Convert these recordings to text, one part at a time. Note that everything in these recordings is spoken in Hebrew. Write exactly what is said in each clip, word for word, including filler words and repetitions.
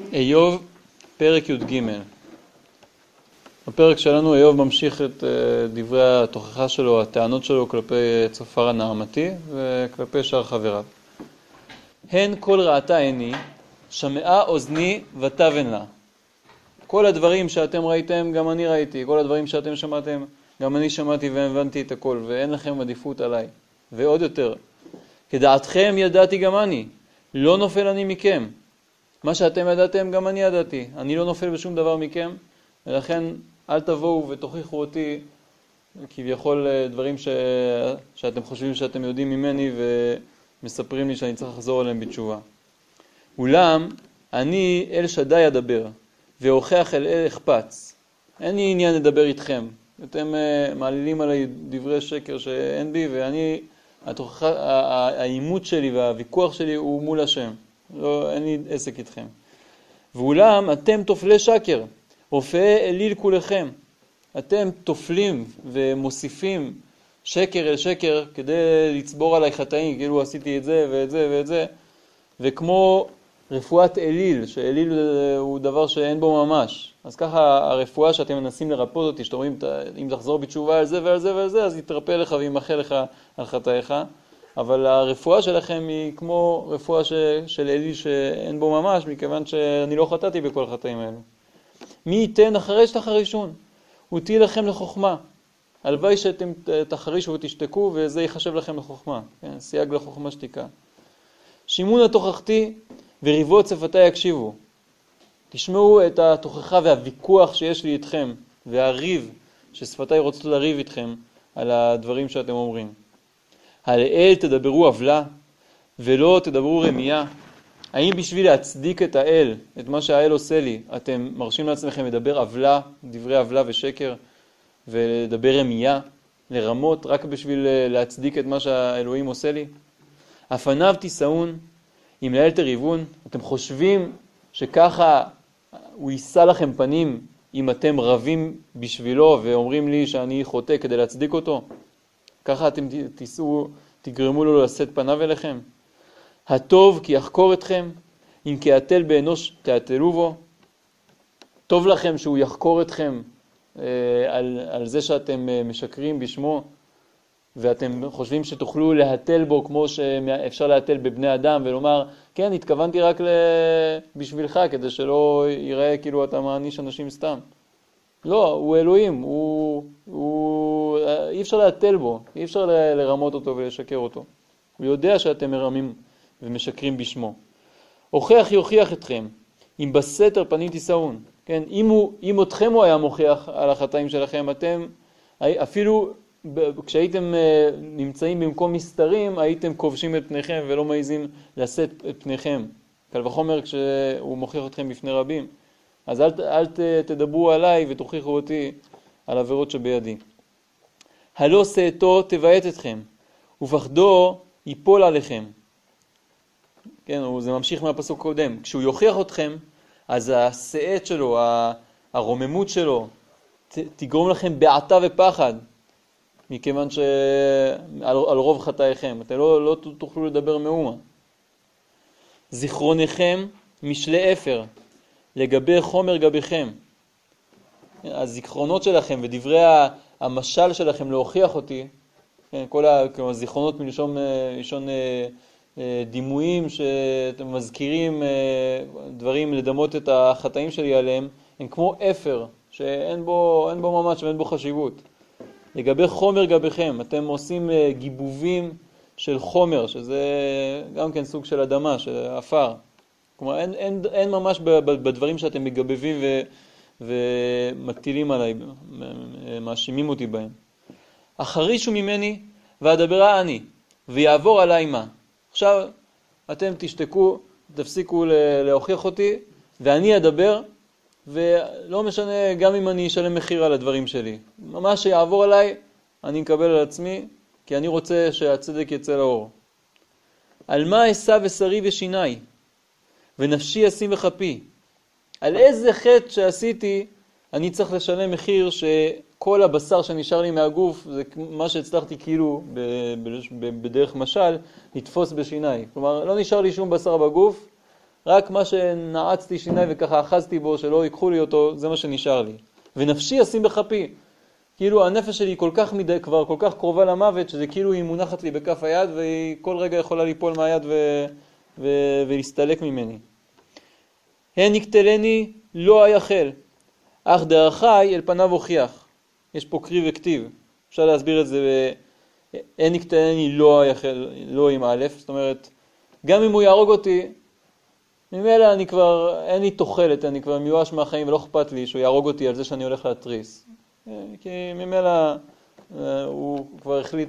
איוב, פרק י"ג. בפרק שלנו איוב ממשיך את דברי התוכחה שלו, הטענות שלו כלפי צופר הנעמתי וכלפי שאר חבריו. הן כל רעתה עיני, שמעה אוזני ותבן לה. כל הדברים שאתם ראיתם גם אני ראיתי, כל הדברים שאתם שמעתם גם אני שמעתי והבנתי את הכל, ואין לכם עדיפות עליי. ועוד יותר, כדעתכם ידעתי גם אני, לא נופל אני מכם. מה שאתם ידעתם גם אני ידעתי, אני לא נופל בשום דבר מכם, ולכן אל תבואו ותוכיחו אותי כביכול דברים ש... שאתם חושבים שאתם יודעים ממני ומספרים לי שאני צריך לחזור עליהם בתשובה. אולם אני אל שדי אדבר והוכח אל אל אכפץ. אין לי עניין לדבר איתכם. אתם מעלילים עליי דברי שקר שאין בי, ואני, התוכחה, האימות שלי והוויכוח שלי הוא מול השם. לא, אין לי עסק איתכם. ואולם אתם תופלי שקר, רופאי אליל כולכם. אתם תופלים ומוסיפים שקר אל שקר כדי לצבור עליי חטאים, כאילו עשיתי את זה ואת זה ואת זה. וכמו רפואת אליל, שאליל הוא דבר שאין בו ממש. אז ככה הרפואה שאתם מנסים לרפות אותי, שאתם אומרים, אם תחזור בתשובה על זה ועל זה ועל זה, אז יתרפא לך וימחה לך על חטאיך. אבל הרפואה שלכם היא כמו רפואה ש... של אליל שאין בו ממש, מכיוון שאני לא חטאתי בכל החטאים האלו. מי ייתן אחרי שתחרישון? הוא תהיה לכם לחוכמה. הלוואי שאתם תחרישו ותשתקו, וזה ייחשב לכם לחוכמה. כן? סייג לחוכמה שתיקה. שימון התוכחתי וריבות שפתי יקשיבו. תשמעו את התוכחה והוויכוח שיש לי איתכם, והריב ששפתי רוצות לריב איתכם על הדברים שאתם אומרים. על אל תדברו עוולה ולא תדברו רמייה. האם בשביל להצדיק את האל, את מה שהאל עושה לי, אתם מרשים לעצמכם לדבר עוולה, דברי עוולה ושקר, ולדבר רמייה, לרמות, רק בשביל להצדיק את מה שהאלוהים עושה לי? הפניו תישאון, אם לאל תריבון, אתם חושבים שככה הוא יישא לכם פנים אם אתם רבים בשבילו ואומרים לי שאני חוטא כדי להצדיק אותו? ככה אתם תיסעו, תגרמו לו לשאת פניו אליכם. הטוב כי יחקור אתכם, אם כעתל באנוש תעתלו בו. טוב לכם שהוא יחקור אתכם אה, על, על זה שאתם אה, משקרים בשמו, ואתם חושבים שתוכלו להתל בו כמו שאפשר להתל בבני אדם, ולומר, כן, התכוונתי רק בשבילך, כדי שלא ייראה כאילו אתה מעניש אנשים סתם. לא, הוא אלוהים, הוא, הוא, אי אפשר להתל בו, אי אפשר לרמות אותו ולשקר אותו. הוא יודע שאתם מרמים ומשקרים בשמו. הוכח יוכיח אתכם, אם בסתר פנים תישאון. כן, אם, הוא, אם אתכם הוא היה מוכיח על החטאים שלכם, אתם אפילו כשהייתם נמצאים במקום מסתרים, הייתם כובשים את פניכם ולא מעיזים לשאת את פניכם. קל וחומר כשהוא מוכיח אתכם בפני רבים. אז אל, אל תדברו עליי ותוכיחו אותי על עבירות שבידי. הלא שעתו תבעט אתכם, ופחדו ייפול עליכם. כן, זה ממשיך מהפסוק קודם. כשהוא יוכיח אתכם, אז השעת שלו, הרוממות שלו, ת, תגרום לכם בעתה ופחד, מכיוון שעל על רוב חטאיכם. אתם לא, לא תוכלו לדבר מאומה. זיכרונכם משלי אפר, לגבי חומר גביכם. הזיכרונות שלכם ודברי המשל שלכם להוכיח אותי, כל הזיכרונות מלשון מלשון דימויים שאתם מזכירים דברים לדמות את החטאים שלי עליהם, הם כמו אפר שאין בו, אין בו ממש ואין בו חשיבות. לגבי חומר גביכם, אתם עושים גיבובים של חומר, שזה גם כן סוג של אדמה, של אפר. כלומר, אין, אין, אין ממש בדברים שאתם מגבבים ו, ומטילים עליי, מאשימים אותי בהם. החרישו ממני ואדברה אני, ויעבור עליי מה. עכשיו, אתם תשתקו, תפסיקו להוכיח אותי, ואני אדבר, ולא משנה גם אם אני אשלם מחיר על הדברים שלי. מה שיעבור עליי, אני אקבל על עצמי, כי אני רוצה שהצדק יצא לאור. על מה אשא ושרי ושיניי? ונפשי אשים וחפי. על איזה חטא שעשיתי אני צריך לשלם מחיר שכל הבשר שנשאר לי מהגוף, זה מה שהצלחתי כאילו בדרך משל לתפוס בשיניי. כלומר, לא נשאר לי שום בשר בגוף, רק מה שנעצתי שיניי וככה אחזתי בו, שלא ייקחו לי אותו, זה מה שנשאר לי. ונפשי ישים בכפי. כאילו הנפש שלי כל כך מדי, כבר כל כך קרובה למוות, שזה כאילו היא מונחת לי בכף היד, והיא כל רגע יכולה ליפול מהיד ו... ו... ולהסתלק ממני. הן יקטלני לא היחל, אך דרכי אל פניו הוכיח. יש פה קריא וכתיב. אפשר להסביר את זה, הן יקטלני לא היחל, לא עם א', זאת אומרת, גם אם הוא יהרוג אותי, ממילא אני כבר, אין לי תוחלת, אני כבר מיואש מהחיים ולא אכפת לי שהוא יהרוג אותי על זה שאני הולך להתריס. כי ממילא הוא כבר החליט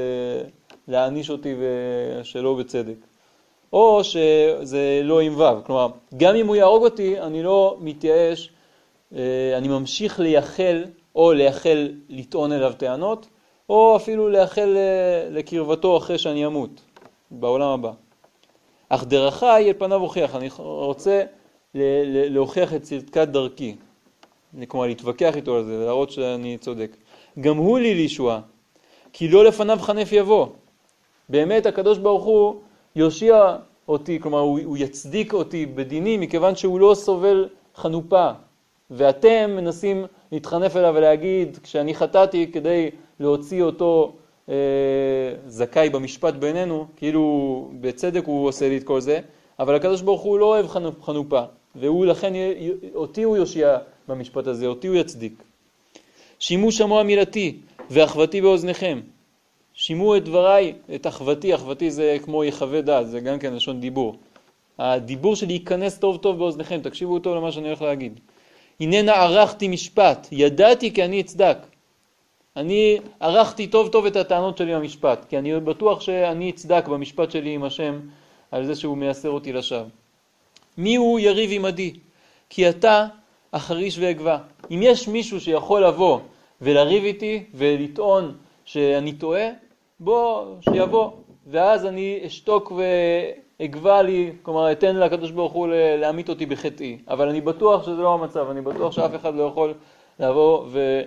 להעניש אותי ושלא בצדק. או שזה לא עם וו, כלומר, גם אם הוא יהרוג אותי, אני לא מתייאש, אני ממשיך לייחל, או לייחל לטעון אליו טענות, או אפילו לייחל לקרבתו אחרי שאני אמות, בעולם הבא. אך דרכי אל פניו הוכיח, אני רוצה להוכיח את צדקת דרכי, כלומר להתווכח איתו על זה ולהראות שאני צודק. גם הוא לי לישועה, כי לא לפניו חנף יבוא. באמת הקדוש ברוך הוא יושיע אותי, כלומר הוא, הוא יצדיק אותי בדיני, מכיוון שהוא לא סובל חנופה. ואתם מנסים להתחנף אליו ולהגיד, כשאני חטאתי כדי להוציא אותו אה, זכאי במשפט בינינו, כאילו בצדק הוא עושה לי את כל זה, אבל הקדוש ברוך הוא לא אוהב חנופה, והוא לכן, אותי הוא יושיע במשפט הזה, אותי הוא יצדיק. שימו שמוע מילתי ואחוותי באוזניכם. שימו את דבריי, את אחוותי, אחוותי זה כמו יחווה דעת, זה גם כן לשון דיבור. הדיבור שלי ייכנס טוב טוב באוזניכם, תקשיבו טוב למה שאני הולך להגיד. הננה ערכתי משפט, ידעתי כי אני אצדק. אני ערכתי טוב טוב את הטענות שלי במשפט, כי אני בטוח שאני אצדק במשפט שלי עם השם על זה שהוא מייסר אותי לשווא. מי הוא יריב עמדי? כי אתה אחריש ואגבה. אם יש מישהו שיכול לבוא ולריב איתי ולטעון שאני טועה, בוא שיבוא, ואז אני אשתוק ואגבה לי, כלומר אתן לקדוש ברוך הוא להעמיד אותי בחטאי. אבל אני בטוח שזה לא המצב, אני בטוח שאף אחד לא יכול לבוא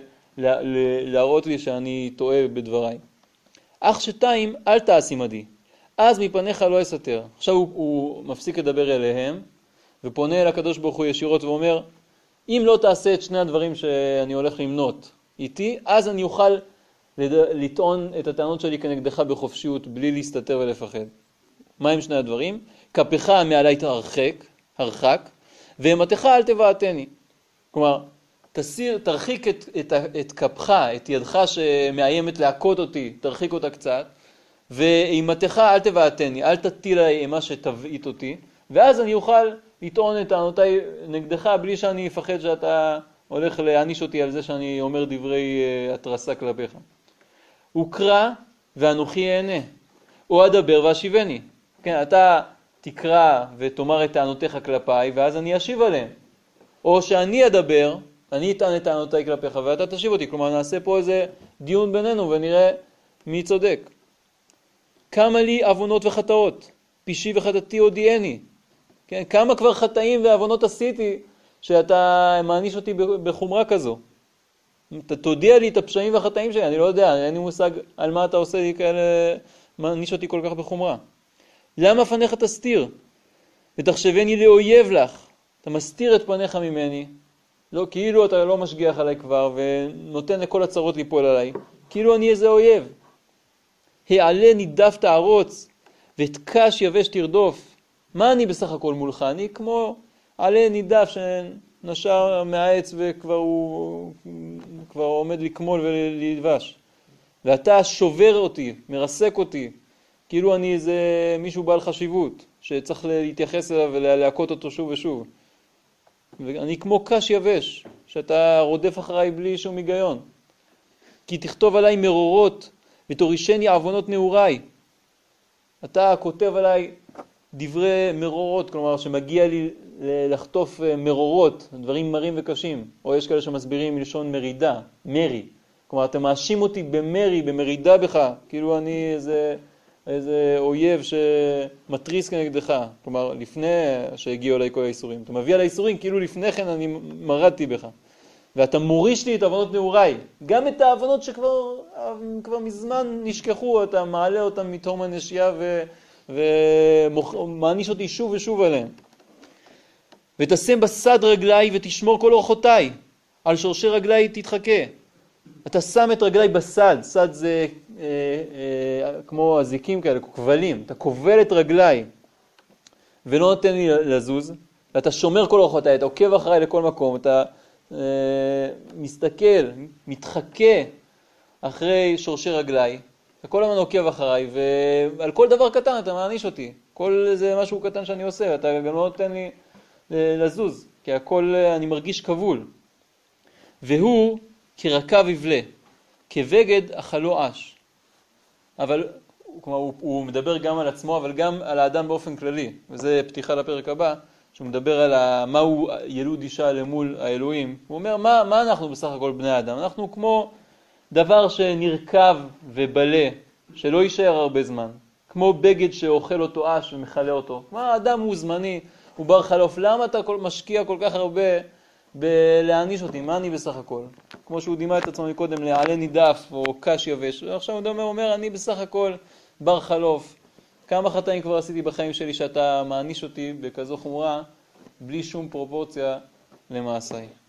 ולהראות לי שאני טועה בדבריי. אך שתיים, אל תעש עמדי, אז מפניך לא אסתר. עכשיו הוא, הוא מפסיק לדבר אליהם, ופונה אל הקדוש ברוך הוא ישירות ואומר, אם לא תעשה את שני הדברים שאני הולך למנות איתי, אז אני אוכל לטעון את הטענות שלי כנגדך בחופשיות, בלי להסתתר ולפחד. מה הם שני הדברים? כפיך מעלי תרחק, הרחק, ואימתך אל תבעתני. כלומר, תסיר, תרחיק את, את, את כפך, את ידך שמאיימת להכות אותי, תרחיק אותה קצת, ואימתך אל תבעתני, אל תטיל עליי אימה שתבעית אותי, ואז אני אוכל לטעון את טענותיי נגדך, בלי שאני אפחד שאתה הולך להעניש אותי על זה שאני אומר דברי התרסה כלפיך. וקרא ואנוכי אענה, או אדבר ואשיבני. כן, אתה תקרא ותאמר את טענותיך כלפיי, ואז אני אשיב עליהם. או שאני אדבר, אני אטען את טענותיי כלפיך, ואתה תשיב אותי. כלומר, נעשה פה איזה דיון בינינו, ונראה מי צודק. כמה לי עוונות וחטאות, פישי וחטאתי הודיעני. כן, כמה כבר חטאים ועוונות עשיתי, שאתה מעניש אותי בחומרה כזו. אתה תודיע לי את הפשעים והחטאים שלי, אני לא יודע, אין לי מושג על מה אתה עושה לי כאלה, מעניש אותי כל כך בחומרה. למה פניך תסתיר? ותחשבני לאויב לך. אתה מסתיר את פניך ממני, לא, כאילו אתה לא משגיח עליי כבר, ונותן לכל הצרות ליפול עליי, כאילו אני איזה אויב. העלה נידף תערוץ, ותקש יבש תרדוף. מה אני בסך הכל מולך? אני כמו עלה נידף שנשר מהעץ וכבר הוא כבר עומד לקמול וללבש. ואתה שובר אותי, מרסק אותי, כאילו אני איזה מישהו בעל חשיבות, שצריך להתייחס אליו ולהכות אותו שוב ושוב. ואני כמו קש יבש, שאתה רודף אחריי בלי שום היגיון. כי תכתוב עליי מרורות, ותורישני עוונות נעוריי. אתה כותב עליי דברי מרורות, כלומר שמגיע לי לחטוף מרורות, דברים מרים וקשים. או יש כאלה שמסבירים מלשון מרידה, מרי. כלומר, אתה מאשים אותי במרי, במרידה בך, כאילו אני איזה, איזה אויב שמטריס כנגדך. כלומר, לפני שהגיעו אליי כל האיסורים. אתה מביא על האיסורים, כאילו לפני כן אני מרדתי בך. ואתה מוריש לי את עוונות נעוריי. גם את העוונות שכבר כבר מזמן נשכחו, אתה מעלה אותם מתהום הנשייה ו, ומעניש אותי שוב ושוב עליהם. ותשם בסד רגליי ותשמור כל אורחותיי, על שורשי רגליי תתחכה. אתה שם את רגליי בסד, סד זה אה, אה, כמו הזיקים כאלה, כבלים, אתה כובל את רגליי ולא נותן לי לזוז, ואתה שומר כל אורחותיי, אתה עוקב אחריי לכל מקום, אתה אה, מסתכל, מתחכה אחרי שורשי רגליי, אתה כל הזמן עוקב אחריי, ועל כל דבר קטן אתה מעניש אותי, כל זה משהו קטן שאני עושה, אתה גם לא נותן לי לזוז, כי הכל אני מרגיש כבול. והוא כרכב יבלה, כבגד אכלו אש. אבל כלומר, הוא, הוא מדבר גם על עצמו, אבל גם על האדם באופן כללי. וזה פתיחה לפרק הבא, שהוא מדבר על ה, מהו ילוד אישה למול האלוהים. הוא אומר, מה, מה אנחנו בסך הכל בני האדם? אנחנו כמו דבר שנרכב ובלה, שלא יישאר הרבה זמן. כמו בגד שאוכל אותו אש ומחלה אותו. כמו האדם הוא זמני, הוא בר חלוף. למה אתה כל, משקיע כל כך הרבה בלהעניש אותי? מה אני בסך הכל? כמו שהוא דימה את עצמו מקודם לעלה נידף או קש יבש. עכשיו הוא אומר, אני בסך הכל בר חלוף. כמה חטאים כבר עשיתי בחיים שלי שאתה מעניש אותי בכזו חומרה, בלי שום פרופורציה למעשיי.